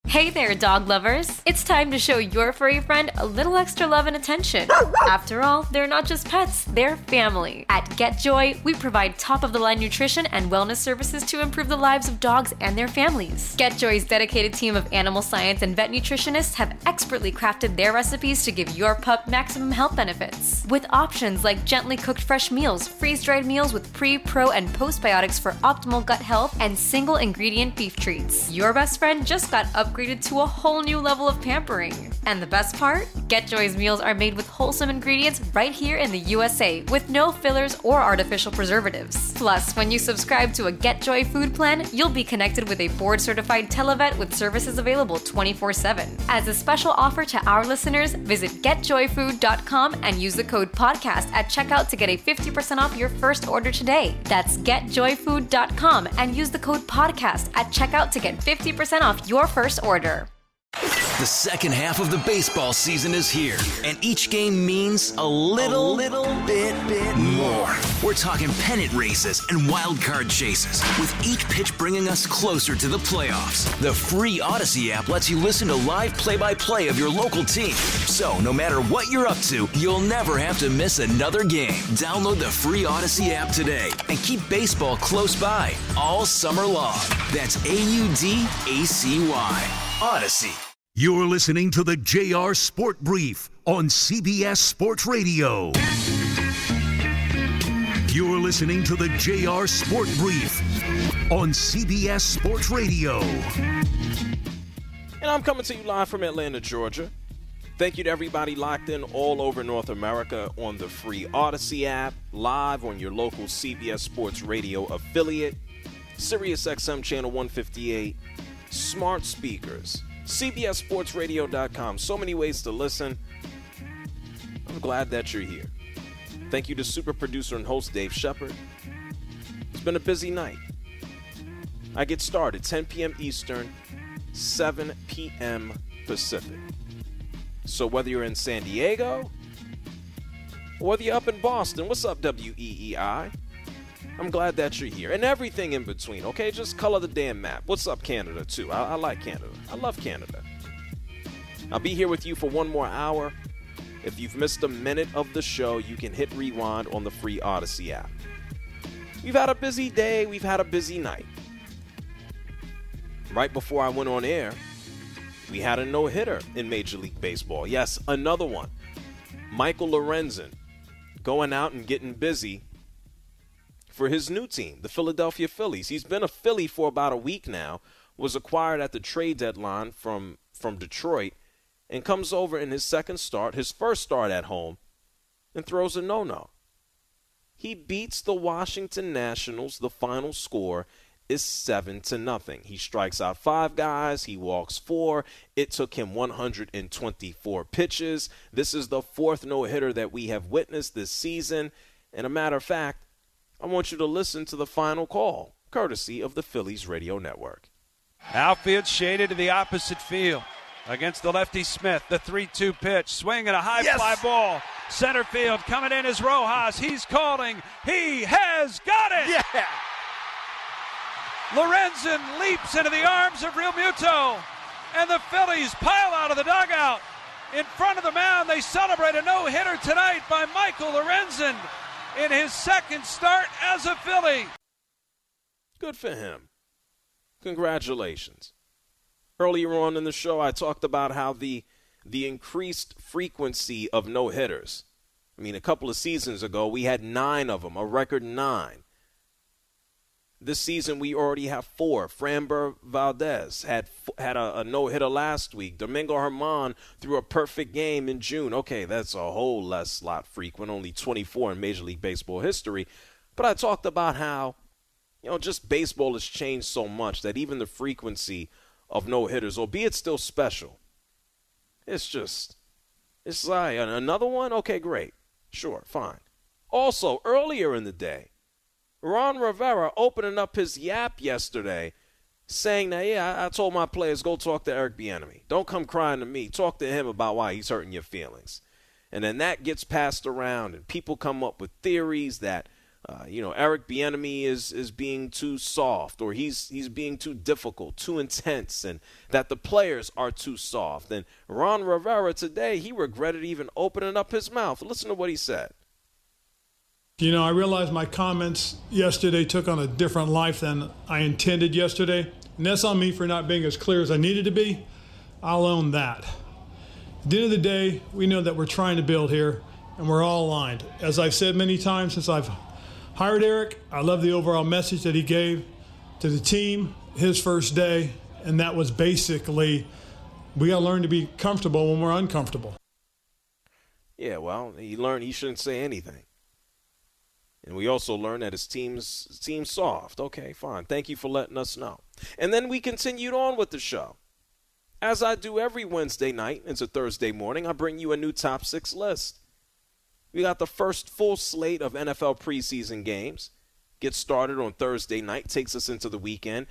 Hey there, dog lovers! It's time to show your furry friend a little extra love and attention. After all, they're not just pets, they're family. At GetJoy, we provide top-of-the-line nutrition and wellness services to improve the lives of dogs and their families. GetJoy's dedicated team of animal science and vet nutritionists have expertly crafted their recipes to give your pup maximum health benefits. With options like gently cooked fresh meals, freeze-dried meals with pre, pro, and postbiotics for optimal gut health, and single-ingredient beef treats. Your best friend just got upgraded to a whole new level of pampering. And the best part? GetJoy's meals are made with wholesome ingredients right here in the USA with no fillers or artificial preservatives. Plus, when you subscribe to a GetJoy food plan, you'll be connected with a board-certified televet with services available 24/7. As a special offer to our listeners, visit getjoyfood.com and use the code PODCAST at checkout to get a 50% off your first order today. That's getjoyfood.com and use the code PODCAST at checkout to get 50% off your first order. The second half of the baseball season is here, and each game means a little bit more. We're talking pennant races and wild card chases, with each pitch bringing us closer to the playoffs. The free Odyssey app lets you listen to live play-by-play of your local team. So no matter what you're up to, you'll never have to miss another game. Download the free Odyssey app today and keep baseball close by all summer long. That's AUDACY. Odyssey. You're listening to the JR Sport Brief on CBS Sports Radio. You're listening to the JR Sport Brief on CBS Sports Radio. And I'm coming to you live from Atlanta, Georgia. Thank you to everybody locked in all over North America on the free Odyssey app, live on your local CBS Sports Radio affiliate, SiriusXM channel 158, smart speakers, CBSSportsRadio.com. So many ways to listen. I'm glad that you're here. Thank you to super producer and host Dave Shepard. It's been a busy night. I get started 10 p.m. Eastern, 7 p.m. Pacific. So whether you're in San Diego or whether you're up in Boston, what's up, WEEI? I'm glad that you're here. And everything in between, okay? Just color the damn map. What's up, Canada, too? I like Canada. I love Canada. I'll be here with you for one more hour. If you've missed a minute of the show, you can hit rewind on the free Odyssey app. We've had a busy day. We've had a busy night. Right before I went on air, we had a no-hitter in Major League Baseball. Yes, another one. Michael Lorenzen going out and getting busy for his new team, the Philadelphia Phillies. He's been a Philly for about a week now, was acquired at the trade deadline from Detroit, and comes over in his first start at home, and throws a no-no. He beats the Washington Nationals. The final score is 7-0. He strikes out 5 guys. He walks 4. It took him 124 pitches. This is the 4th no-hitter that we have witnessed this season. And a matter of fact, I want you to listen to the final call, courtesy of the Phillies Radio Network. Outfield shaded to the opposite field against the lefty Smith. The 3-2 pitch, swinging a high fly ball. Center field coming in is Rojas. He's calling. He has got it. Yeah. Lorenzen leaps into the arms of Real Muto, and the Phillies pile out of the dugout. In front of the mound, they celebrate a no-hitter tonight by Michael Lorenzen in his second start as a Philly. Good for him. Congratulations. Earlier on in the show, I talked about how the increased frequency of no-hitters. I mean, a couple of seasons ago, we had 9 of them, a record 9. This season, we already have 4. Framber Valdez had a no-hitter last week. Domingo Germán threw a perfect game in June. Okay, that's a whole lot frequent, only 24 in Major League Baseball history. But I talked about how, just baseball has changed so much that even the frequency of no-hitters, albeit still special, it's like another one? Okay, great. Sure, fine. Also, earlier in the day, Ron Rivera opening up his yap yesterday, saying that, I told my players, go talk to Eric Bieniemy. Don't come crying to me. Talk to him about why he's hurting your feelings. And then that gets passed around, and people come up with theories that Eric Bieniemy is being too soft, or he's being too difficult, too intense, and that the players are too soft. And Ron Rivera today, he regretted even opening up his mouth. Listen to what he said. I realized my comments yesterday took on a different life than I intended yesterday, and that's on me for not being as clear as I needed to be. I'll own that. At the end of the day, we know that we're trying to build here, and we're all aligned. As I've said many times since I've hired Eric, I love the overall message that he gave to the team his first day, and that was basically, we got to learn to be comfortable when we're uncomfortable. Yeah, well, he learned he shouldn't say anything. And we also learned that his team's soft. Okay, fine. Thank you for letting us know. And then we continued on with the show. As I do every Wednesday night into Thursday morning, I bring you a new top 6 list. We got the first full slate of NFL preseason games. Gets started on Thursday night, takes us into the weekend.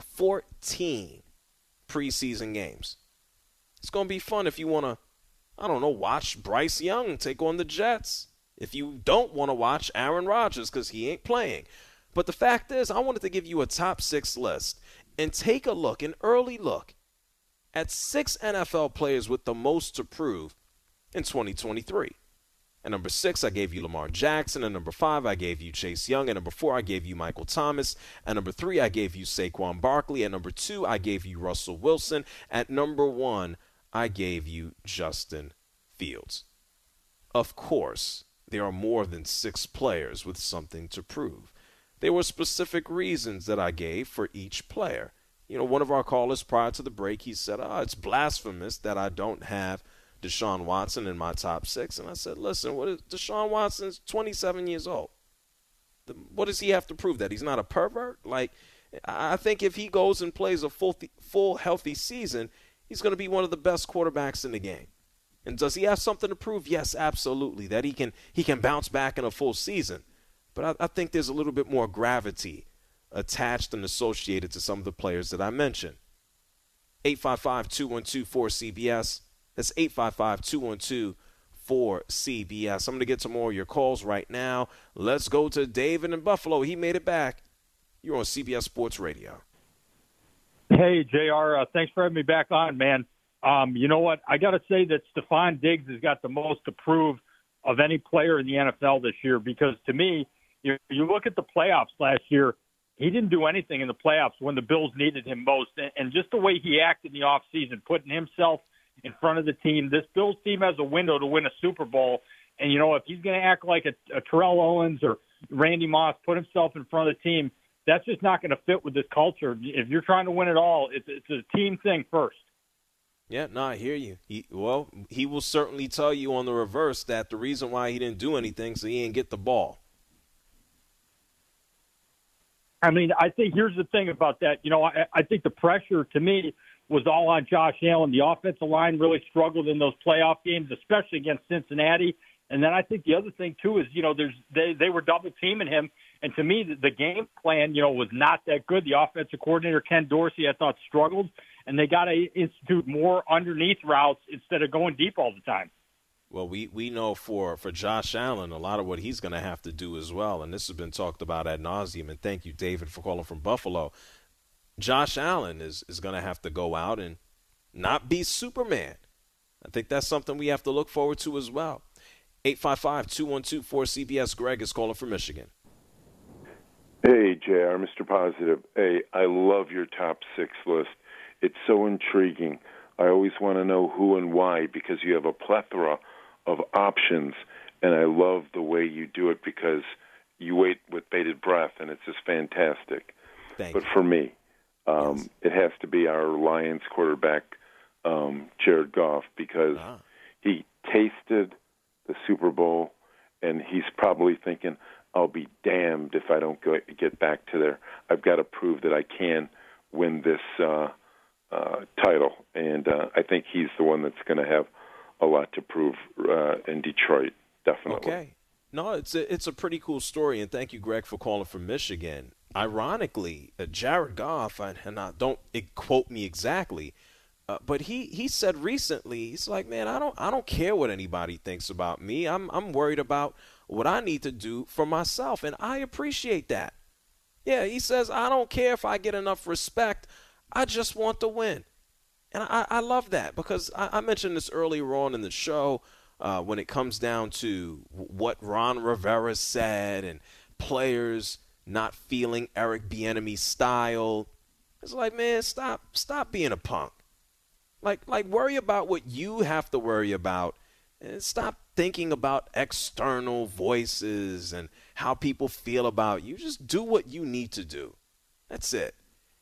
14 preseason games. It's going to be fun if you want to, watch Bryce Young take on the Jets. If you don't want to watch Aaron Rodgers because he ain't playing. But the fact is, I wanted to give you a top 6 list and take an early look at 6 NFL players with the most to prove in 2023. At number 6, I gave you Lamar Jackson. At number 5, I gave you Chase Young. At number 4, I gave you Michael Thomas. At number 3, I gave you Saquon Barkley. At number 2, I gave you Russell Wilson. At number 1, I gave you Justin Fields. Of course, there are more than 6 players with something to prove. There were specific reasons that I gave for each player. One of our callers prior to the break, he said, it's blasphemous that I don't have Deshaun Watson in my top 6. And I said, listen, Deshaun Watson's 27 years old. What does he have to prove? That he's not a pervert? I think if he goes and plays a full healthy season, he's going to be one of the best quarterbacks in the game. And does he have something to prove? Yes, absolutely. That he can bounce back in a full season. But I think there's a little bit more gravity attached and associated to some of the players that I mentioned. 855-212-4CBS. That's 855-212-4CBS. I'm going to get to more of your calls right now. Let's go to David in Buffalo. He made it back. You're on CBS Sports Radio. Hey, JR. Thanks for having me back on, man. You know what? I got to say that Stephon Diggs has got the most to prove of any player in the NFL this year because, to me, you look at the playoffs last year, he didn't do anything in the playoffs when the Bills needed him most. And just the way he acted in the offseason, putting himself in front of the team. This Bills team has a window to win a Super Bowl. And, if he's going to act like a Terrell Owens or Randy Moss, put himself in front of the team, that's just not going to fit with this culture. If you're trying to win it all, it's a team thing first. Yeah, no, I hear you. He will certainly tell you on the reverse that the reason why he didn't do anything so he didn't get the ball. I mean, I think here's the thing about that. I think the pressure, to me, was all on Josh Allen. The offensive line really struggled in those playoff games, especially against Cincinnati. And then I think the other thing, too, is, they were double-teaming him. And to me, the game plan, was not that good. The offensive coordinator, Ken Dorsey, I thought struggled. And they got to institute more underneath routes instead of going deep all the time. Well, we know for Josh Allen, a lot of what he's going to have to do as well. And this has been talked about ad nauseum. And thank you, David, for calling from Buffalo. Josh Allen is going to have to go out and not be Superman. I think that's something we have to look forward to as well. 855-212-4CBS. Greg is calling from Michigan. Hey, JR, Mr. Positive. Hey, I love your top 6 list. It's so intriguing. I always want to know who and why because you have a plethora of options, and I love the way you do it because you wait with bated breath, and it's just fantastic. Thank you. But for me, it has to be our Lions quarterback, Jared Goff, because he tasted the Super Bowl, and he's probably thinking, I'll be damned if I don't get back to there. I've got to prove that I can win this title, and I think he's the one that's going to have a lot to prove in Detroit, definitely. Okay. No, it's a pretty cool story, and thank you, Greg, for calling from Michigan. Ironically, Jared Goff, and don't quote me exactly, but he said recently, he's like, man, I don't care what anybody thinks about me. I'm worried about what I need to do for myself. And I appreciate that. Yeah, he says, I don't care if I get enough respect. I just want to win. And I love that because I mentioned this earlier on in the show when it comes down to what Ron Rivera said and players not feeling Eric Bieniemy's style. It's like, man, stop being a punk. Like worry about what you have to worry about and stop thinking about external voices and how people feel about you. Just do what you need to do. That's it.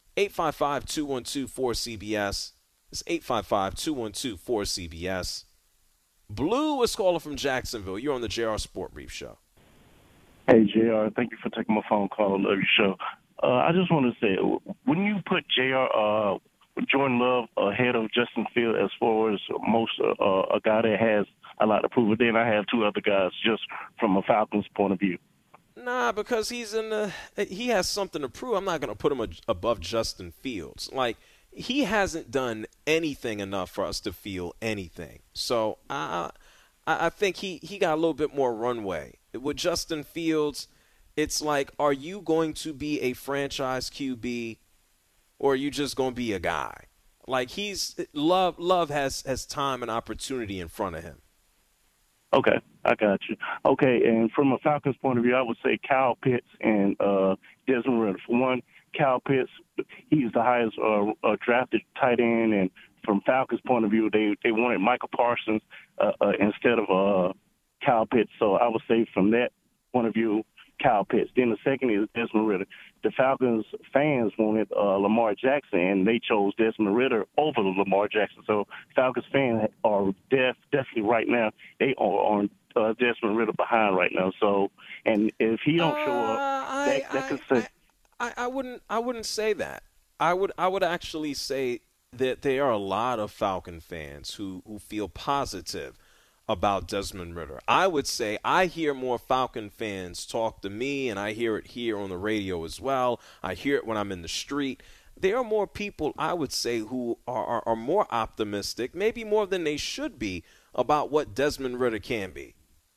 855-212-4CBS. It's 855-212-4CBS. Blue is calling from Jacksonville. You're on the JR Sport Brief Show. Hey, JR, thank you for taking my phone call. I love your show. I just want to say, when you put Jordan Love ahead of Justin Fields as far as most a guy that has a lot to prove, but then I have two other guys just from a Falcons point of view. Nah, because he has something to prove. I'm not going to put him above Justin Fields. Like, he hasn't done anything enough for us to feel anything. So I think he got a little bit more runway. With Justin Fields, it's like, are you going to be a franchise QB or are you just going to be a guy? Like, Love has time and opportunity in front of him. Okay, I got you. Okay, and from a Falcons point of view, I would say Kyle Pitts and Desmond Ridder. For one, Kyle Pitts, he's the highest drafted tight end, and from Falcons' point of view, they wanted Michael Parsons instead of Kyle Pitts. So I would say from that point of view, Kyle Pitts. Then the second is Desmond Ridder. The Falcons fans wanted Lamar Jackson, and they chose Desmond Ridder over Lamar Jackson. So Falcons fans are definitely right now, they are on Desmond Ridder behind right now. So, and if he don't show up, that could say. I wouldn't say that. I would actually say that there are a lot of Falcon fans who feel positive about Desmond Ridder. I would say I hear more Falcon fans talk to me, and I hear it here on the radio as well. I hear it when I'm in the street. There are more people, I would say, who are more optimistic, maybe more than they should be, about what Desmond Ridder can be.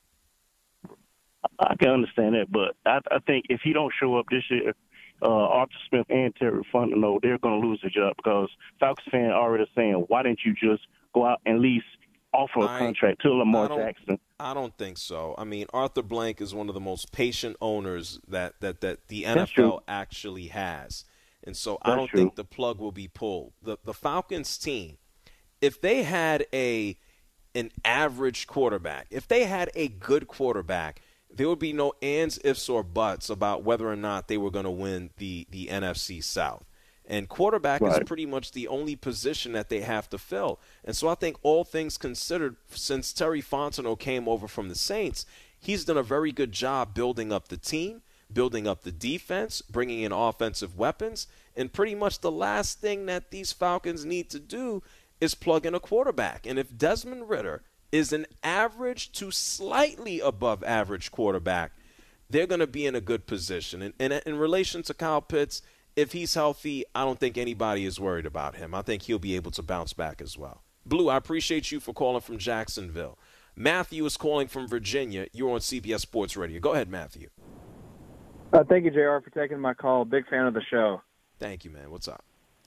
I can understand that, but I think if he don't show up this year, Arthur Smith and Terry Fontenot, they're going to lose their job because Falcons fans are already saying, why didn't you just go out and at least offer a contract to Lamar Jackson? I don't think so. I mean, Arthur Blank is one of the most patient owners that the NFL actually has. And so I don't think the plug will be pulled. The Falcons team, if they had an average quarterback, if they had a good quarterback, there would be no ands, ifs, or buts about whether or not they were going to win the NFC South. And quarterback is pretty much the only position that they have to fill. And so I think all things considered, since Terry Fontenot came over from the Saints, he's done a very good job building up the team, building up the defense, bringing in offensive weapons. And pretty much the last thing that these Falcons need to do is plug in a quarterback. And if Desmond Ridder is an average to slightly above average quarterback, they're going to be in a good position. And in relation to Kyle Pitts, if he's healthy, I don't think anybody is worried about him. I think he'll be able to bounce back as well. Blue, I appreciate you for calling from Jacksonville. Matthew is calling from Virginia. You're on CBS Sports Radio. Go ahead, Matthew. Thank you, JR, for taking my call. Big fan of the show. Thank you, man. What's up?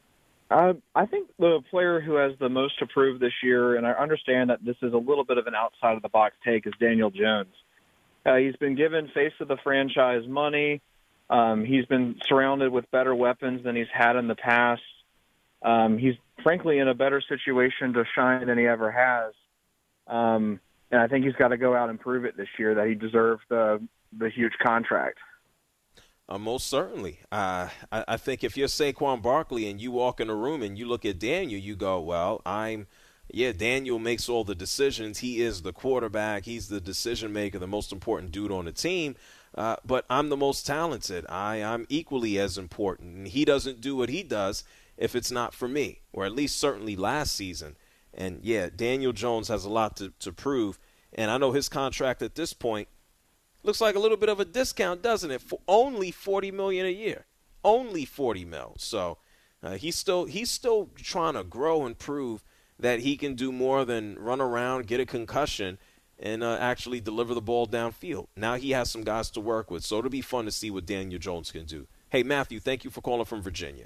I think the player who has the most to prove this year, and I understand that this is a little bit of an outside-of-the-box take, is Daniel Jones. He's been given face of the franchise money. He's been surrounded with better weapons than he's had in the past. He's, frankly, in a better situation to shine than he ever has. And I think he's got to go out and prove it this year that he deserves the huge contract. Most certainly. I think if you're Saquon Barkley and you walk in a room and you look at Daniel, you go, well, Daniel makes all the decisions. He is the quarterback. He's the decision maker, the most important dude on the team. But I'm the most talented. I'm equally as important. And he doesn't do what he does if it's not for me, or at least certainly last season. And, Daniel Jones has a lot to prove. And I know his contract at this point looks like a little bit of a discount, doesn't it? For only $40 million a year, only $40 million. So he's still trying to grow and prove that he can do more than run around, get a concussion, and actually deliver the ball downfield. Now he has some guys to work with, so it'll be fun to see what Daniel Jones can do. Hey, Matthew, thank you for calling from Virginia.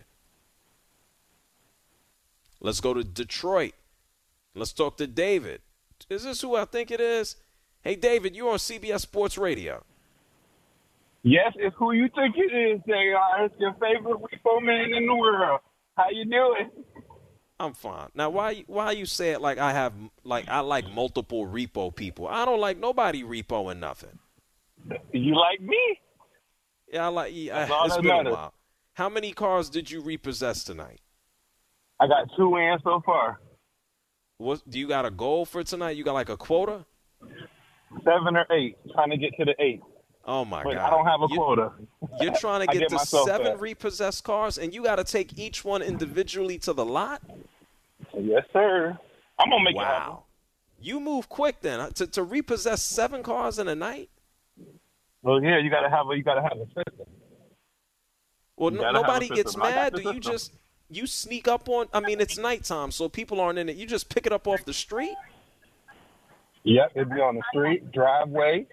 Let's go to Detroit. Let's talk to David. Is this who I think it is? Hey, David, you're on CBS Sports Radio. Yes, it's who you think it is, JR. It's your favorite repo man in the world. How you doing? I'm fine. Now, why you say it like I like multiple repo people? I don't like nobody repoing nothing. You like me? Yeah, I like. It's been a while. How many cars did you repossess tonight? I got 2 in so far. What do you got a goal for tonight? You got like a quota? 7 or 8. Trying to get to the 8. Oh my God! I don't have a quota. You're trying to get to 7 repossessed cars, and you got to take each one individually to the lot? Yes, sir. I'm gonna make it happen. Wow! You move quick then to repossess 7 cars in a night. Well, yeah, you gotta have a system. Well, nobody gets mad. Do you just sneak up on? I mean, it's nighttime, so people aren't in it. You just pick it up off the street. Yep, it'd be on the street, driveway.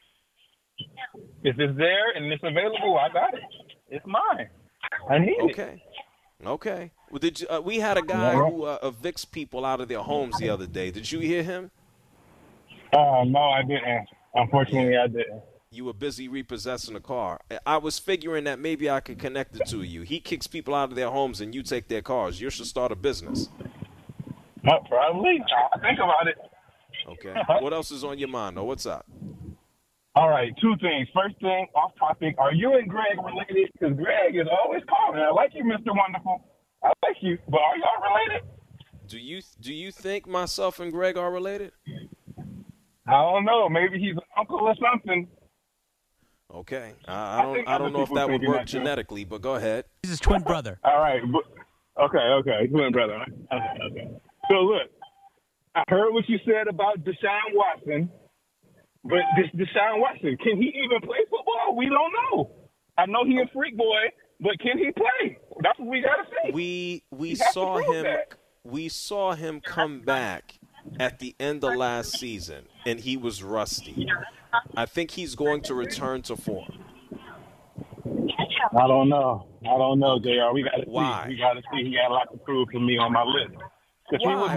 If it's there and it's available, I got it. It's mine. I need it. Okay. Well, we had a guy who evicts people out of their homes the other day. Did you hear him? No, I didn't. Unfortunately, I didn't. You were busy repossessing a car. I was figuring that maybe I could connect the two of you. He kicks people out of their homes and you take their cars. You should start a business. Probably. I'll think about it. Okay. What else is on your mind, though? What's up? All right, 2 things. First thing, off topic, are you and Greg related? Because Greg is always calling. I like you, Mr. Wonderful. I like you. But are y'all related? Do you think myself and Greg are related? I don't know. Maybe he's an uncle or something. Okay. I don't know if that would work genetically, but go ahead. He's his twin brother. All right. Okay. Twin brother. Okay. So, look, I heard what you said about Deshaun Watson. But this Deshaun Watson, can he even play football? We don't know. I know he's a freak boy, but can he play? That's what we gotta see. We saw him come back at the end of last season, and he was rusty. I think he's going to return to form. I don't know, JR. We gotta see. We gotta see. He got a lot to prove for me on my list. Why?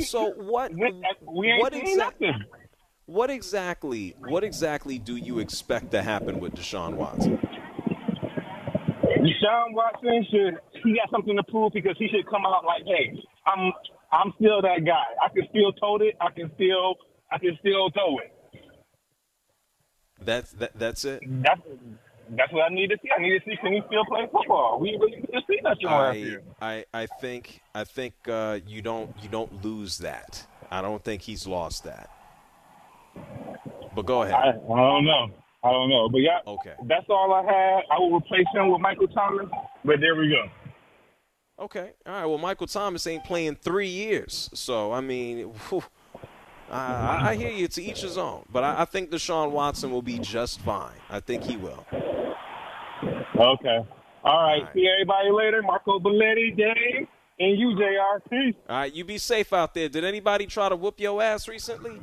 What exactly do you expect to happen with Deshaun Watson? Deshaun Watson he got something to prove because he should come out like, hey, I'm still that guy. I can still tote it. I can still throw it. That's it. That's what I need to see. I need to see can he still play football. We really need to see that last year. I think you don't lose that. I don't think he's lost that. But go ahead. I don't know. But yeah, okay. That's all I had. I will replace him with Michael Thomas, but there we go. Okay. All right. Well, Michael Thomas ain't playing 3 years. So, I mean, I hear you. To each his own. But I think Deshaun Watson will be just fine. I think he will. Okay. All right. See everybody later. Marco Belletti, Dave, and you, JR. Peace. All right. You be safe out there. Did anybody try to whoop your ass recently?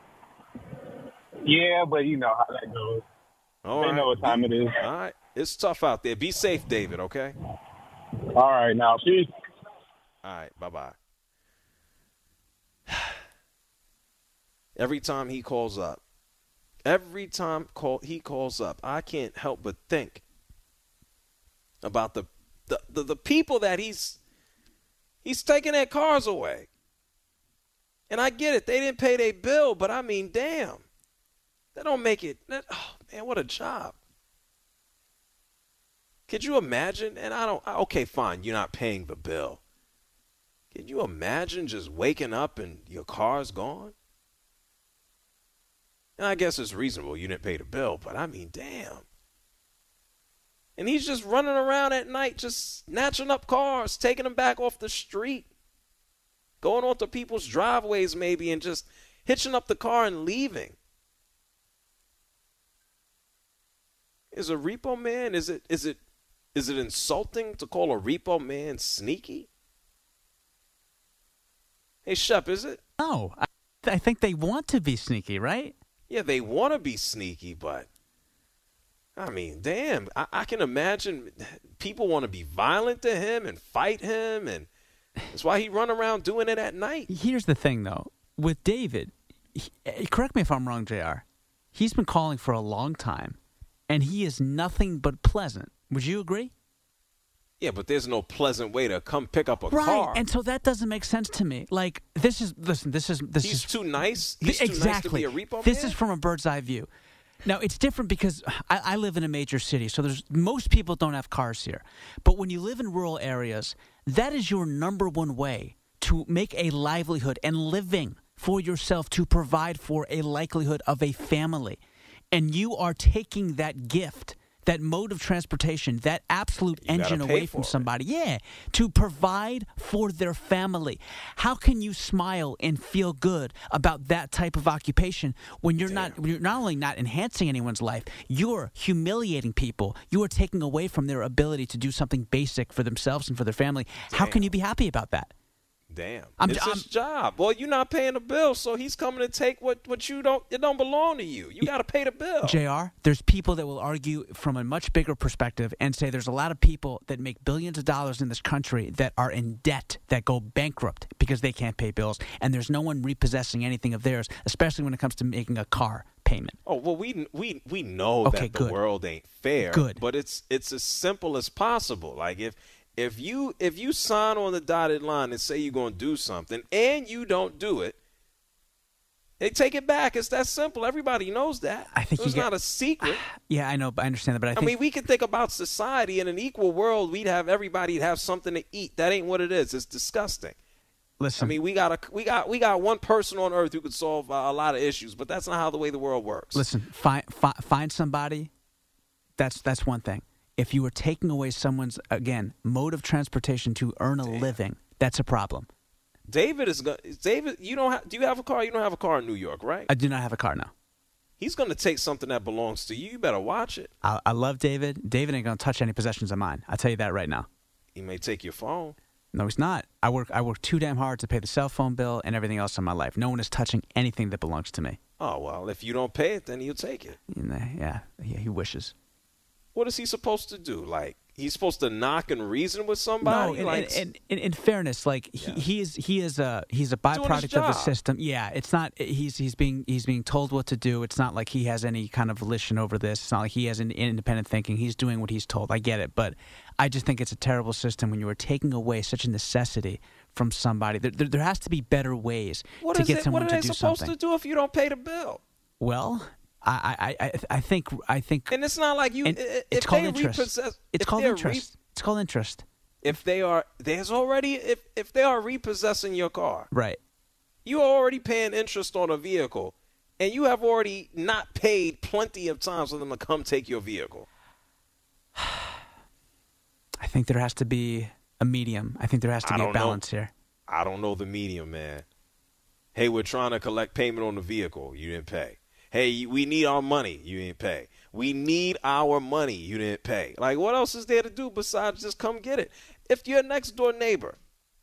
Yeah, but you know how that goes. They know what time it is. All right. It's tough out there. Be safe, David, okay? All right, now, peace. All right, bye-bye. Every time he calls up, he calls up, I can't help but think about the people that he's taking their cars away. And I get it. They didn't pay their bill, but I mean, damn. That don't make it. Oh, man, what a job. Could you imagine? And okay, fine, you're not paying the bill. Can you imagine just waking up and your car's gone? And I guess it's reasonable you didn't pay the bill, but I mean, damn. And he's just running around at night, just snatching up cars, taking them back off the street, going onto people's driveways maybe, and just hitching up the car and leaving. Is a repo man, is it insulting to call a repo man sneaky? Hey, Shep, is it? No. I think they want to be sneaky, right? Yeah, they want to be sneaky, but I mean, damn, I can imagine people want to be violent to him and fight him, and that's why he run around doing it at night. Here's the thing, though. With David, correct me if I'm wrong, JR, he's been calling for a long time, and he is nothing but pleasant. Would you agree? Yeah, but there's no pleasant way to come pick up a right, car. And so that doesn't make sense to me. Like, this is He's too nice? He's exactly. too nice to be a repo This man? is from a bird's eye view. Now, it's different because I live in a major city, so most people don't have cars here. But when you live in rural areas, that is your number one way to make a livelihood and living for yourself, to provide for a likelihood of a family. And you are taking that gift, that mode of transportation, that absolute engine away from somebody, to provide for their family. How can you smile and feel good about that type of occupation when you're not only not enhancing anyone's life, you're humiliating people. You are taking away from their ability to do something basic for themselves and for their family. How can you be happy about that? Damn. It's his job. Well, you're not paying the bill, so he's coming to take what it don't belong to you. You got to pay the bill. JR, there's people that will argue from a much bigger perspective and say there's a lot of people that make billions of dollars in this country that are in debt, that go bankrupt because they can't pay bills, and there's no one repossessing anything of theirs, especially when it comes to making a car payment. Oh, well, we know that the world ain't fair. Good. But it's as simple as possible. Like if you sign on the dotted line and say you're going to do something and you don't do it, they take it back. It's that simple. Everybody knows that. I think it's not a secret. Yeah, I know. I understand that, but I think we can think about society in an equal world. Everybody'd have something to eat. That ain't what it is. It's disgusting. Listen, I mean, we got one person on earth who could solve a lot of issues, but that's not how the way the world works. Listen, find somebody. That's one thing. If you were taking away someone's, again, mode of transportation to earn a living, that's a problem. David, do you have a car? You don't have a car in New York, right? I do not have a car now. He's going to take something that belongs to you. You better watch it. I love David. David ain't going to touch any possessions of mine. I'll tell you that right now. He may take your phone. No, he's not. I work too damn hard to pay the cell phone bill and everything else in my life. No one is touching anything that belongs to me. Oh, well, if you don't pay it, then he'll take it. Yeah, he wishes. What is he supposed to do? Like, he's supposed to knock and reason with somebody? No, in fairness, like he's a byproduct of the system. Yeah, it's not he's being told what to do. It's not like he has any kind of volition over this. It's not like he has an independent thinking. He's doing what he's told. I get it, but I just think it's a terrible system when you are taking away such a necessity from somebody. There has to be better ways to get someone to do something. What are they supposed to do if you don't pay the bill? Well, I think, and it's not like you. It's called interest. It's called interest. It's called interest. If they are, if they are repossessing your car, right? You are already paying interest on a vehicle, and you have already not paid plenty of times for them to come take your vehicle. I think there has to be a medium. I think there has to be a balance here. I don't know the medium, man. Hey, we're trying to collect payment on the vehicle. You didn't pay. Hey, we need our money. You didn't pay. We need our money. You didn't pay. Like, what else is there to do besides just come get it? If your next door neighbor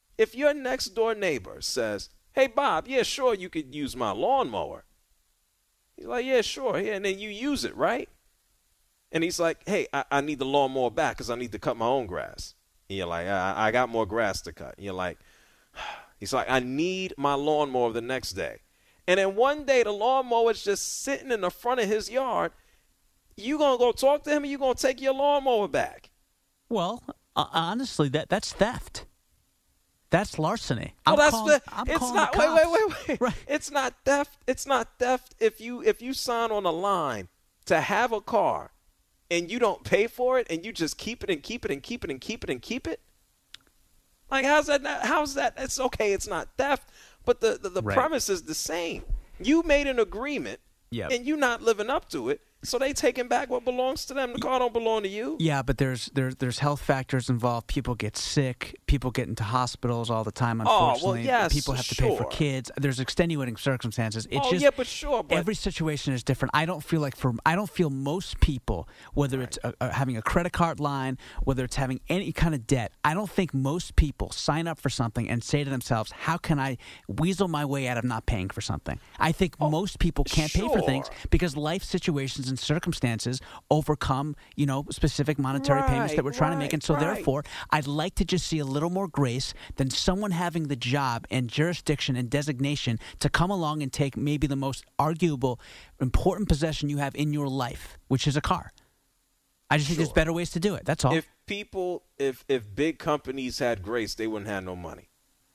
says, hey, Bob, yeah, sure, you could use my lawnmower. He's like, yeah, sure. Yeah, and then you use it, right? And he's like, hey, I need the lawnmower back because I need to cut my own grass. And you're like, I got more grass to cut. And you're like, he's like, I need my lawnmower the next day. And then one day the lawnmower is just sitting in the front of his yard. You going to go talk to him and you going to take your lawnmower back? Well, honestly, that's theft. That's larceny. Wait. Right. It's not theft. It's not theft if you sign on a line to have a car and you don't pay for it and you just keep it and keep it and keep it and keep it and keep it. Like, how's that? It's okay. It's not theft. But the premise is the same. You made an agreement, and you're not living up to it. So they taking back what belongs to them. The car don't belong to you. Yeah, but there's health factors involved. People get sick. People get into hospitals all the time, unfortunately. Oh, well, yes, people have to pay for kids. There's extenuating circumstances. But sure. But every situation is different. I don't feel most people, whether it's having a credit card line, whether it's having any kind of debt, I don't think most people sign up for something and say to themselves, how can I weasel my way out of not paying for something? I think most people can't pay for things because life situations and circumstances overcome, specific monetary payments that we're trying to make. And so therefore, I'd like to just see a little more grace than someone having the job and jurisdiction and designation to come along and take maybe the most arguable, important possession you have in your life, which is a car. I just think there's better ways to do it. That's all. If big companies had grace, they wouldn't have no money.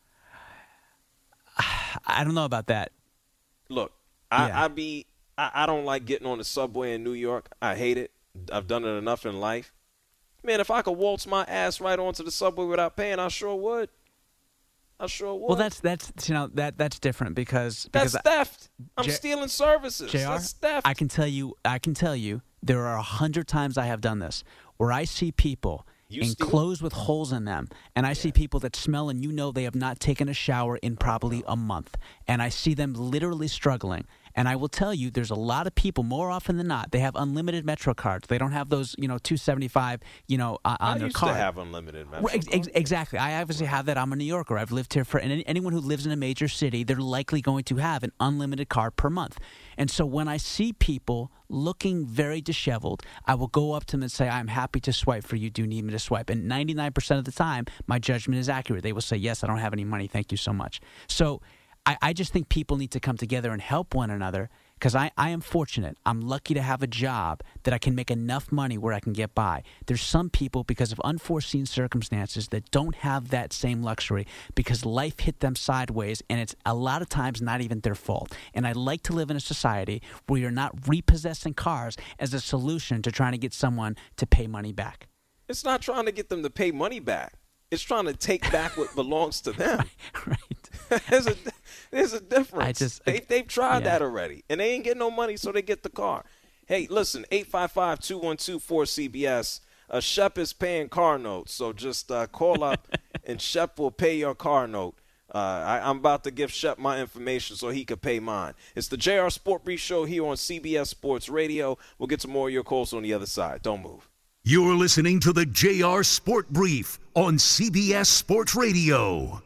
I don't know about that. Look, I don't like getting on the subway in New York. I hate it. I've done it enough in life. Man, if I could waltz my ass right onto the subway without paying, I sure would. Well, that's different because that's theft. I'm stealing services. JR, that's theft. I can tell you, there are 100 times I have done this where I see people in clothes with holes in them, and I see people that smell and they have not taken a shower in probably a month, and I see them literally struggling. And I will tell you, there's a lot of people, more often than not, they have unlimited Metro cards. They don't have those, $275, on their card. I used to have unlimited Metro cards. Exactly. I obviously have that. I'm a New Yorker. I've lived here and anyone who lives in a major city, they're likely going to have an unlimited card per month. And so when I see people looking very disheveled, I will go up to them and say, I'm happy to swipe for you. Do you need me to swipe? And 99% of the time, my judgment is accurate. They will say, yes, I don't have any money. Thank you so much. So I just think people need to come together and help one another because I am fortunate. I'm lucky to have a job that I can make enough money where I can get by. There's some people, because of unforeseen circumstances, that don't have that same luxury because life hit them sideways, and it's a lot of times not even their fault. And I'd like to live in a society where you're not repossessing cars as a solution to trying to get someone to pay money back. It's not trying to get them to pay money back. It's trying to take back what belongs to them. Right. There's a difference. They've tried that already, and they ain't getting no money, so they get the car. Hey, listen, 855-212-4CBS. Shep is paying car notes, so just call up, and Shep will pay your car note. I'm about to give Shep my information so he could pay mine. It's the JR Sport Brief Show here on CBS Sports Radio. We'll get to more of your calls on the other side. Don't move. You're listening to the JR Sport Brief on CBS Sports Radio.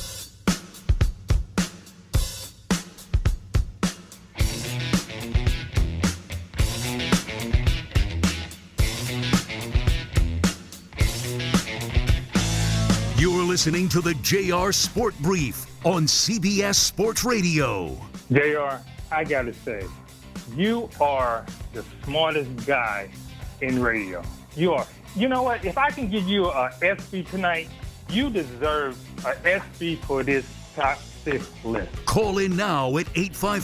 You're listening to the JR Sport Brief on CBS Sports Radio. JR, I got to say, you are the smartest guy in radio. You are. You know what? If I can give you a SB tonight, you deserve a SB for this top 6 list. Call in now at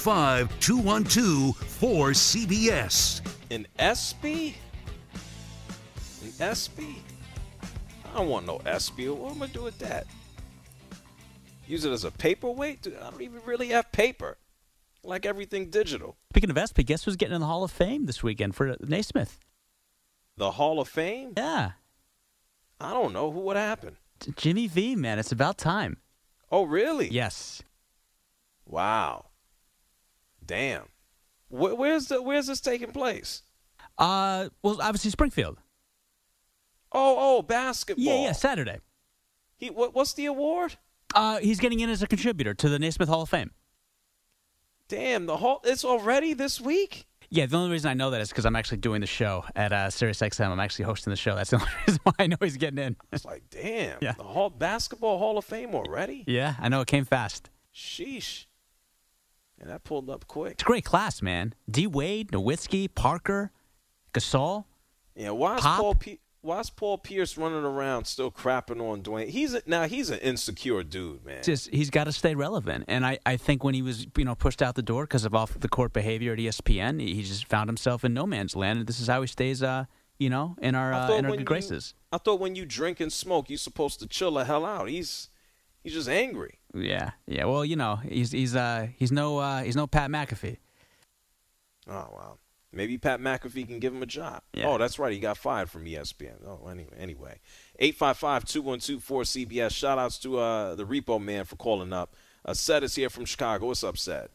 855-212-4CBS. An SB? An SB? I don't want no SB. What am I going to do with that? Use it as a paperweight? Dude, I don't even really have paper. I like everything digital. Speaking of SB, guess who's getting in the Hall of Fame this weekend for Naismith? The Hall of Fame? Yeah. I don't know. What happened? Jimmy V, man. It's about time. Oh, really? Yes. Wow. Damn. Where's this taking place? Well, obviously Springfield. Oh, basketball. Yeah, Saturday. What's the award? He's getting in as a contributor to the Naismith Hall of Fame. Damn, it's already this week? Yeah, the only reason I know that is because I'm actually doing the show at SiriusXM. I'm actually hosting the show. That's the only reason why I know he's getting in. It's like, damn, yeah. The Basketball Hall of Fame already? Yeah, I know. It came fast. Sheesh. And that pulled up quick. It's a great class, man. D. Wade, Nowitzki, Parker, Gasol. Yeah, why is Paul Pierce running around still crapping on Dwayne? He's an insecure dude, man. He's got to stay relevant, and I think when he was pushed out the door because of off the court behavior at ESPN, he just found himself in no man's land, and this is how he stays in our good graces. I thought when you drink and smoke, you're supposed to chill the hell out. He's just angry. Yeah. Well, he's no Pat McAfee. Oh wow. Maybe Pat McAfee can give him a job. Yeah. Oh, that's right. He got fired from ESPN. Oh, anyway. 855-212-4CBS. Shout-outs to the Repo Man for calling up. Seth is here from Chicago. What's up, Seth?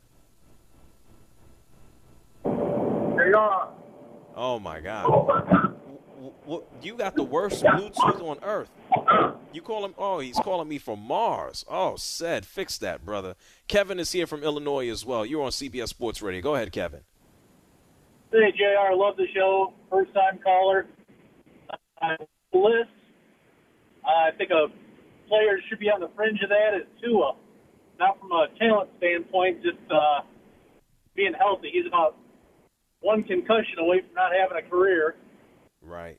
Oh, my God. You got the worst Bluetooth on earth. You call him? Oh, he's calling me from Mars. Oh, Seth, fix that, brother. Kevin is here from Illinois as well. You're on CBS Sports Radio. Go ahead, Kevin. Hey, JR, love the show. First-time caller. Bliss. I think a player should be on the fringe of that is Tua. Not from a talent standpoint, just being healthy. He's about one concussion away from not having a career. Right.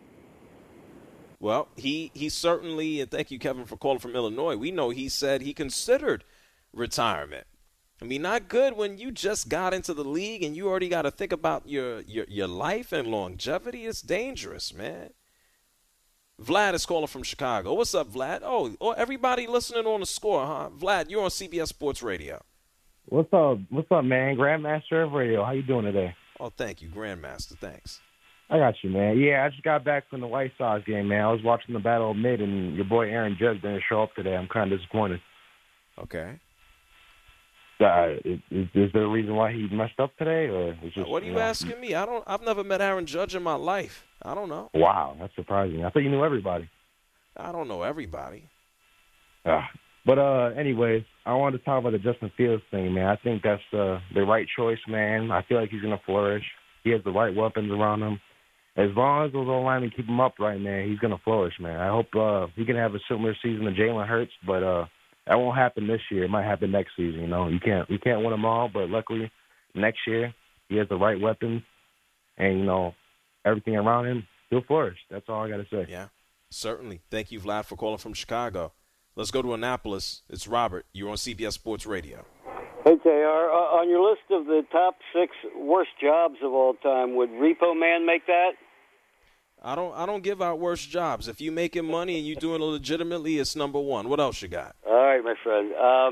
Well, he certainly, and thank you, Kevin, for calling from Illinois. We know he said he considered retirement. I mean, not good when you just got into the league and you already got to think about your life and longevity. It's dangerous, man. Vlad is calling from Chicago. What's up, Vlad? Oh, everybody listening on the Score, huh? Vlad, you're on CBS Sports Radio. What's up, man? Grandmaster of Radio. How you doing today? Oh, thank you, Grandmaster. Thanks. I got you, man. Yeah, I just got back from the White Sox game, man. I was watching the Battle of Mid, and your boy Aaron Judge didn't show up today. I'm kind of disappointed. Okay. Is there a reason why he messed up today, or it's just? What are you asking me? I've never met Aaron Judge in my life. I don't know. Wow, that's surprising. I thought you knew everybody. I don't know everybody. But anyways, I wanted to talk about the Justin Fields thing, man. I think that's the right choice, man. I feel like he's going to flourish. He has the right weapons around him. As long as those O-linemen keep him upright, man, he's going to flourish, man. I hope he can have a similar season to Jalen Hurts, but that won't happen this year. It might happen next season. You know, we can't win them all, but luckily next year he has the right weapons, and you know everything around him. He'll flourish. That's all I got to say. Yeah, certainly. Thank you, Vlad, for calling from Chicago. Let's go to Annapolis. It's Robert. You're on CBS Sports Radio. Hey, JR. On your list of the top 6 worst jobs of all time, would Repo Man make that? I don't give out worse jobs. If you making money and you doing it legitimately, it's number one. What else you got? All right, my friend.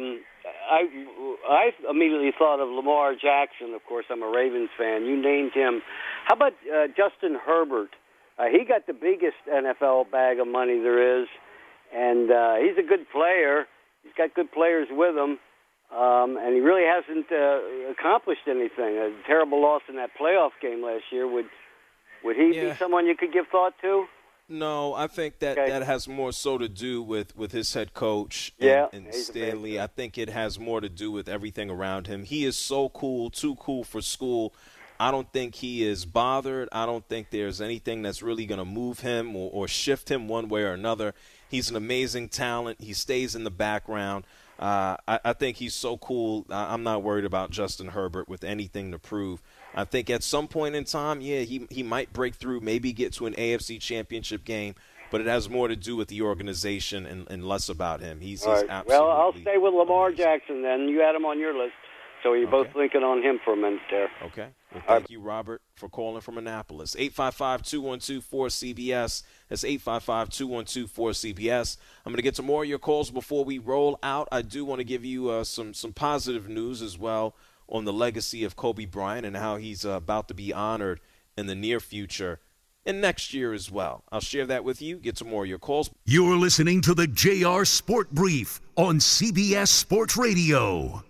I immediately thought of Lamar Jackson. Of course, I'm a Ravens fan. You named him. How about Justin Herbert? He got the biggest NFL bag of money there is, and he's a good player. He's got good players with him, and he really hasn't accomplished anything. A terrible loss in that playoff game last year. Would he be someone you could give thought to? No, I think that has more so to do with his head coach and Stanley. I think it has more to do with everything around him. He is so cool, too cool for school. I don't think he is bothered. I don't think there's anything that's really going to move him or shift him one way or another. He's an amazing talent. He stays in the background. I think he's so cool. I'm not worried about Justin Herbert with anything to prove. I think at some point in time, he might break through, maybe get to an AFC championship game, but it has more to do with the organization and less about him. He's absolutely well, I'll stay with Lamar Jackson then. You had him on your list, so you're both linking on him for a minute there. Okay. Well, thank you, Robert, for calling from Annapolis. 855-212-4CBS. That's 855-212-4CBS. I'm going to get to more of your calls before we roll out. I do want to give you some positive news as well on the legacy of Kobe Bryant and how he's about to be honored in the near future and next year as well. I'll share that with you. Get to more of your calls. You're listening to the JR Sport Brief on CBS Sports Radio.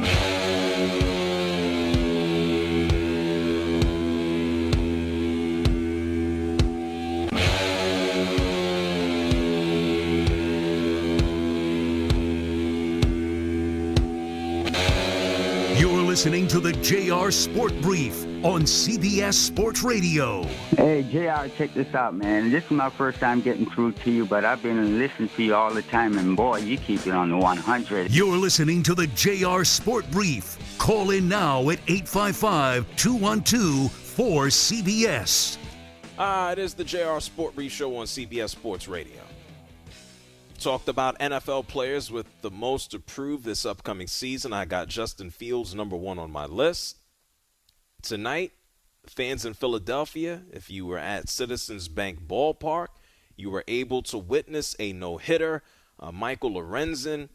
Listening to the JR Sport Brief on CBS Sports Radio. Hey, JR, check this out, man. This is my first time getting through to you, but I've been listening to you all the time, and boy, you keep it on the 100. You're listening to the JR Sport Brief. Call in now at 855-212-4CBS. It is the JR Sport Brief show on CBS Sports Radio. Talked about NFL players with the most approved this upcoming season. I got Justin Fields number 1 on my list. Tonight, fans in Philadelphia, if you were at Citizens Bank Ballpark, you were able to witness a no-hitter. Michael Lorenzen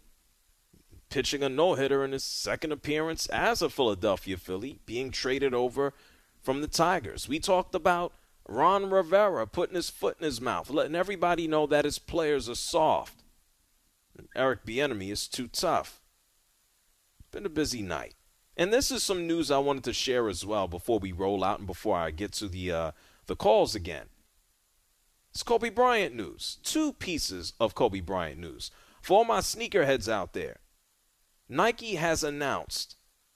pitching a no-hitter in his second appearance as a Philadelphia Philly, being traded over from the Tigers. We talked about Ron Rivera putting his foot in his mouth, letting everybody know that his players are soft. And Eric Bieniemy is too tough. It's been a busy night. And this is some news I wanted to share as well before we roll out and before I get to the calls again. It's Kobe Bryant news. 2 pieces of Kobe Bryant news. For all my sneakerheads out there, Nike has announced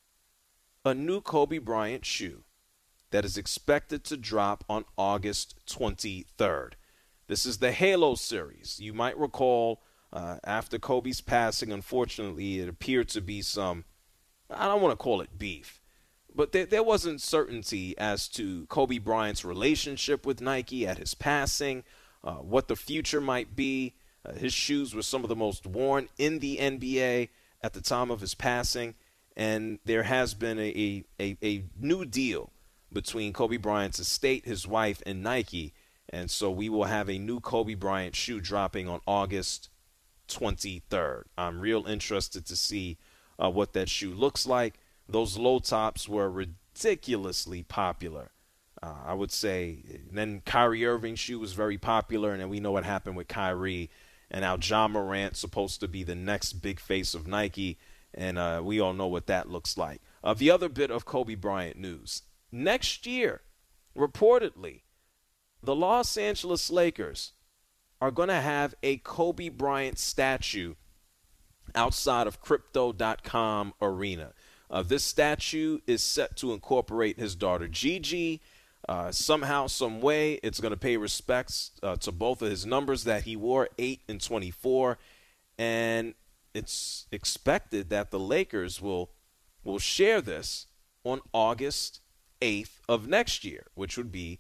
a new Kobe Bryant shoe that is expected to drop on August 23rd. This is the Halo series. You might recall after Kobe's passing, unfortunately, it appeared to be some, I don't want to call it beef, but there wasn't certainty as to Kobe Bryant's relationship with Nike at his passing, what the future might be. His shoes were some of the most worn in the NBA at the time of his passing, and there has been a new deal between Kobe Bryant's estate, his wife, and Nike, and so we will have a new Kobe Bryant shoe dropping on August 23rd. I'm real interested to see what that shoe looks like. Those low tops were ridiculously popular, I would say. And then Kyrie Irving's shoe was very popular, and then we know what happened with Kyrie. And now Ja Morant supposed to be the next big face of Nike, and we all know what that looks like. The other bit of Kobe Bryant news. Next year, reportedly, the Los Angeles Lakers are going to have a Kobe Bryant statue outside of Crypto.com Arena. This statue is set to incorporate his daughter Gigi. Somehow, some way, it's going to pay respects to both of his numbers that he wore, 8 and 24. And it's expected that the Lakers will share this on August 8th of next year, which would be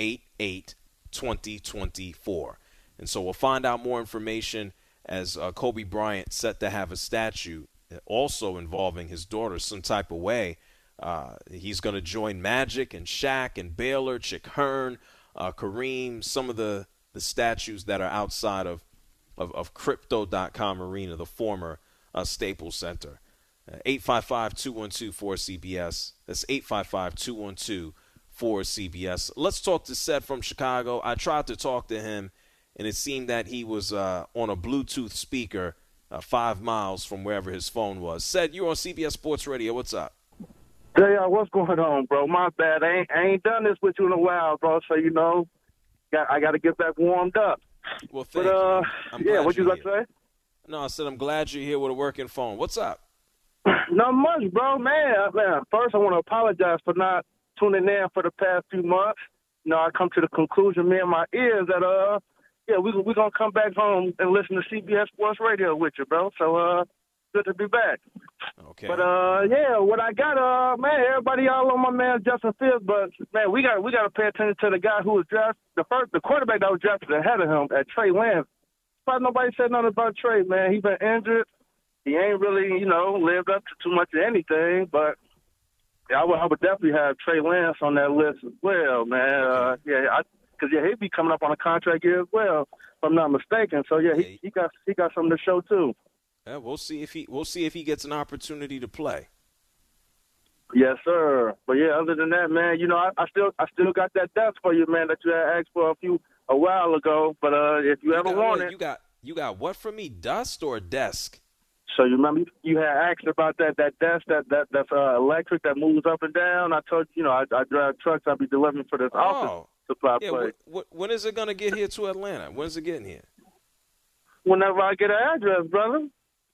8/8/2024. And so we'll find out more information as Kobe Bryant set to have a statue also involving his daughter some type of way. He's going to join Magic and Shaq and Baylor, Chick Hearn, Kareem, some of the statues that are outside of Crypto.com Arena, the former Staples Center. 855-212-4CBS. That's 855-212-4CBS. Let's talk to Seth from Chicago. I tried to talk to him, and it seemed that he was on a Bluetooth speaker 5 miles from wherever his phone was. Seth, you're on CBS Sports Radio. What's up? JR, what's going on, bro? My bad. I ain't done this with you in a while, bro. So, I got to get back warmed up. Well, thank you. Yeah, what you got to say? No, I said I'm glad you're here with a working phone. What's up? Not much, bro. Man, first I want to apologize for not tuning in for the past few months. I come to the conclusion, me and my ears, that, we're going to come back home and listen to CBS Sports Radio with you, bro. So, good to be back. Okay. But what I got, everybody all on my man Justin Fields, but man, we got to pay attention to the guy who was drafted, the quarterback that was drafted ahead of him at Trey Lance. Probably nobody said nothing about Trey, man. He's been injured. He ain't really, lived up to too much of anything. But I would definitely have Trey Lance on that list as well, man. Because he'd be coming up on a contract year as well, if I'm not mistaken. So he got something to show too. Yeah, we'll see if he gets an opportunity to play. Yes, sir. But other than that, man, I still got that desk for you, man, that you had asked for a while ago. But if you ever want it, you got what for me? Dust or desk? So you remember you had asked about that desk that's electric that moves up and down. I told you, I drive trucks. I'll be delivering for this office supply place. When is it gonna get here to Atlanta? When is it getting here? Whenever I get an address, brother.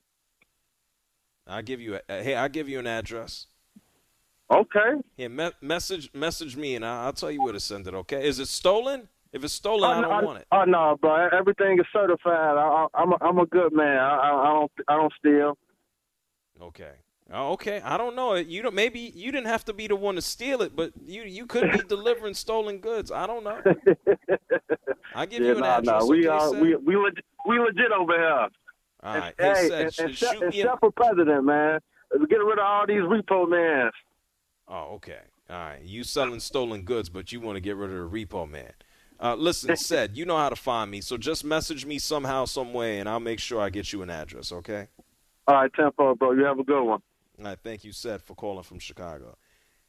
I'll give you an address. Okay. Here, message me, and I'll tell you where to send it. Okay? Is it stolen? If it's stolen, I don't want it. Oh no, bro! Everything is certified. I'm a good man. I don't steal. Okay. Okay. I don't know. Maybe you didn't have to be the one to steal it, but you could be delivering stolen goods. I don't know. I give you an address. No, we legit over here. All right. Except for president, man. Get rid of all these repo mans. Oh, okay. All right. You selling stolen goods, but you want to get rid of the repo man. Listen, Seth, you know how to find me, so just message me somehow, some way, and I'll make sure I get you an address, okay? All right, 10-4, bro. You have a good one. All right, thank you, Seth, for calling from Chicago.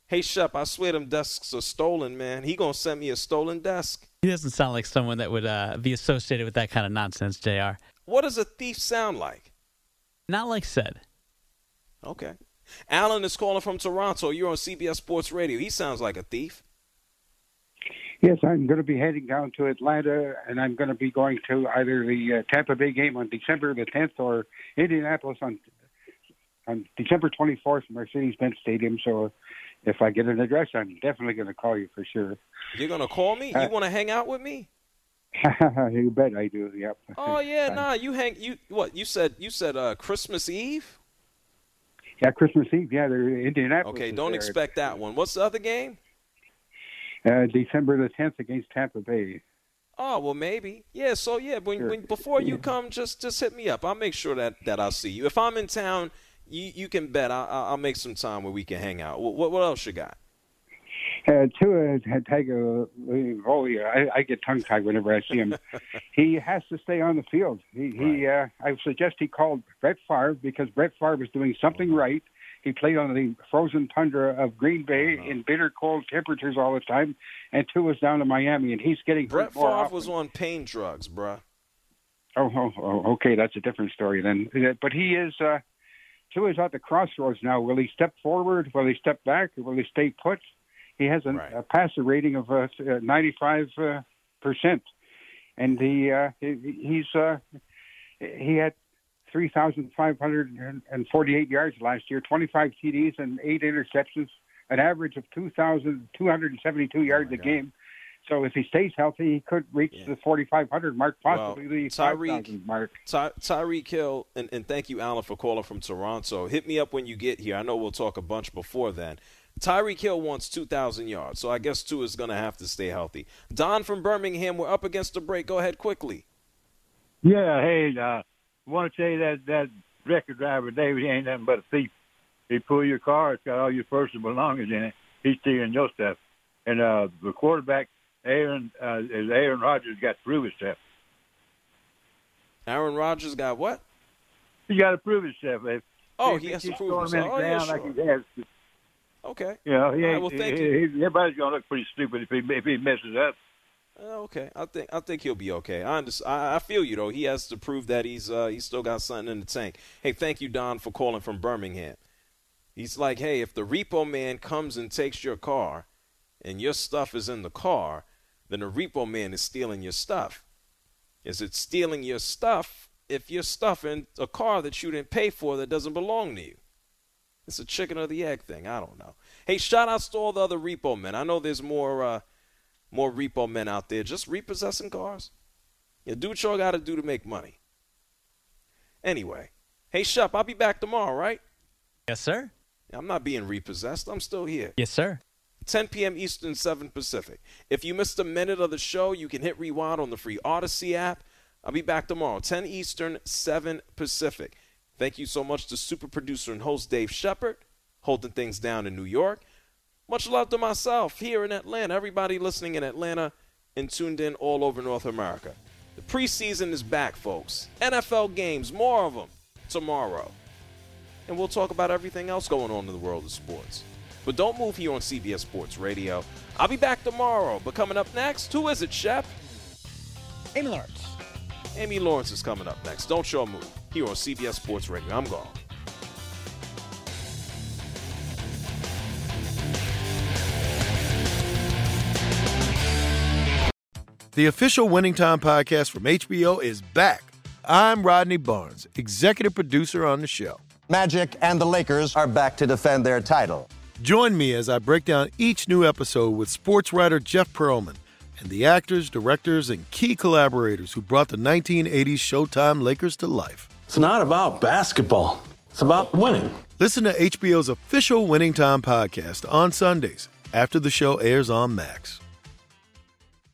Hey, Shep, I swear them desks are stolen, man. He going to send me a stolen desk. He doesn't sound like someone that would be associated with that kind of nonsense, JR. What does a thief sound like? Not like said. Okay. Alan is calling from Toronto. You're on CBS Sports Radio. He sounds like a thief. Yes, I'm going to be heading down to Atlanta, and I'm going to be going to either the Tampa Bay game on December the 10th or Indianapolis on December 24th from Mercedes-Benz Stadium. So if I get an address, I'm definitely going to call you for sure. You're going to call me? You want to hang out with me? You bet I do, yep. Oh, yeah, you said Christmas Eve? Yeah, Christmas Eve, yeah, they're Indianapolis. Okay, don't expect that one. What's the other game? December the 10th against Tampa Bay. Oh, well, maybe. Yeah, so, before you come, just hit me up. I'll make sure that I'll see you. If I'm in town, you can bet I'll make some time where we can hang out. What else you got? Tua Tagovailoa, I get tongue-tied whenever I see him. He has to stay on the field. I suggest he called Brett Favre because Brett Favre was doing something right. He played on the frozen tundra of Green Bay in bitter cold temperatures all the time, and Tua's down in Miami, and he's getting hurt more often. Brett Favre was on pain drugs, bruh. Oh, okay, that's a different story then. But he is Tua's at the crossroads now. Will he step forward? Will he step back? Or will he stay put? He has a passer rating of 95%, and he had 3,548 yards last year, 25 TDs and 8 interceptions, an average of 2,272 yards a game. So if he stays healthy, he could reach the 4,500 mark, possibly the 5,000 mark. Tyreek Hill, and thank you, Alan, for calling from Toronto. Hit me up when you get here. I know we'll talk a bunch before then. Tyreek Hill wants 2,000 yards, so I guess Tua is going to have to stay healthy. Don from Birmingham, we're up against the break. Go ahead quickly. Yeah, hey, I want to tell you that record driver, David, he ain't nothing but a thief. He pull your car, it's got all your personal belongings in it. He's stealing your stuff. And the quarterback, Aaron Rodgers, got to prove himself. Aaron Rodgers got what? He got to prove himself. He has to prove himself. Okay. You know, everybody's going to look pretty stupid if he messes up. Okay, I think he'll be okay. I feel you though. He has to prove that he's still got something in the tank. Hey, thank you, Don, for calling from Birmingham. He's like, hey, if the repo man comes and takes your car, and your stuff is in the car, then the repo man is stealing your stuff. Is it stealing your stuff if you're stuffing a car that you didn't pay for that doesn't belong to you? It's a chicken or the egg thing. I don't know. Hey, shout outs to all the other repo men. I know there's more repo men out there just repossessing cars. You do what y'all got to do to make money. Anyway, hey, Shep, I'll be back tomorrow, right? Yes, sir. I'm not being repossessed. I'm still here. Yes, sir. 10 p.m. Eastern, 7 Pacific. If you missed a minute of the show, you can hit rewind on the free Odyssey app. I'll be back tomorrow, 10 Eastern, 7 Pacific. Thank you so much to super producer and host Dave Shepard, holding things down in New York. Much love to myself here in Atlanta, everybody listening in Atlanta and tuned in all over North America. The preseason is back, folks. NFL games, more of them, tomorrow. And we'll talk about everything else going on in the world of sports. But don't move here on CBS Sports Radio. I'll be back tomorrow. But coming up next, who is it, Shep? Amy Lawrence. Amy Lawrence is coming up next. Don't y'all move here on CBS Sports Radio. I'm gone. The official Winning Time podcast from HBO is back. I'm Rodney Barnes, executive producer on the show. Magic and the Lakers are back to defend their title. Join me as I break down each new episode with sports writer Jeff Pearlman and the actors, directors, and key collaborators who brought the 1980s Showtime Lakers to life. It's not about basketball. It's about winning. Listen to HBO's official Winning Time podcast on Sundays after the show airs on Max.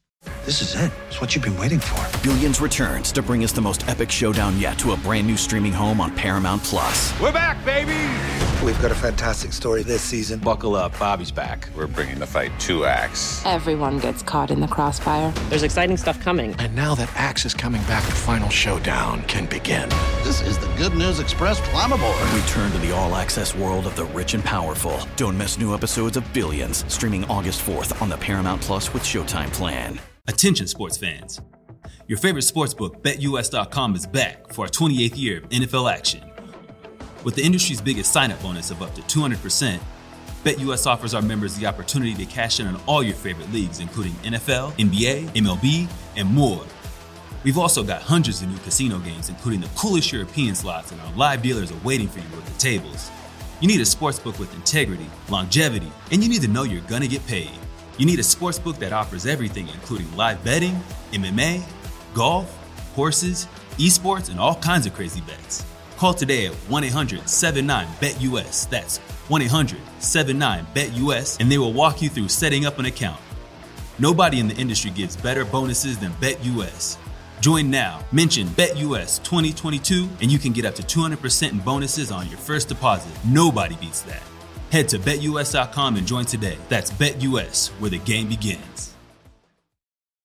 This is it. It's what you've been waiting for. Billions returns to bring us the most epic showdown yet to a brand new streaming home on Paramount Plus. We're back, baby! We've got a fantastic story this season. Buckle up, Bobby's back. We're bringing the fight to Axe. Everyone gets caught in the crossfire. There's exciting stuff coming. And now that Axe is coming back, the final showdown can begin. This is the Good News Express. Climb aboard. Return to the all-access world of the rich and powerful. Don't miss new episodes of Billions, streaming August 4th on the Paramount Plus with Showtime plan. Attention sports fans. Your favorite sportsbook, BetUS.com, is back for our 28th year of NFL action. With the industry's biggest sign-up bonus of up to 200%, BetUS offers our members the opportunity to cash in on all your favorite leagues, including NFL, NBA, MLB, and more. We've also got hundreds of new casino games, including the coolest European slots, and our live dealers are waiting for you at the tables. You need a sportsbook with integrity, longevity, and you need to know you're gonna get paid. You need a sportsbook that offers everything, including live betting, MMA, golf, horses, esports, and all kinds of crazy bets. Call today at 1-800-79-BET-US. That's 1-800-79-BET-US, and they will walk you through setting up an account. Nobody in the industry gives better bonuses than BetUS. Join now. Mention BetUS 2022, and you can get up to 200% in bonuses on your first deposit. Nobody beats that. Head to BetUS.com and join today. That's BetUS, where the game begins.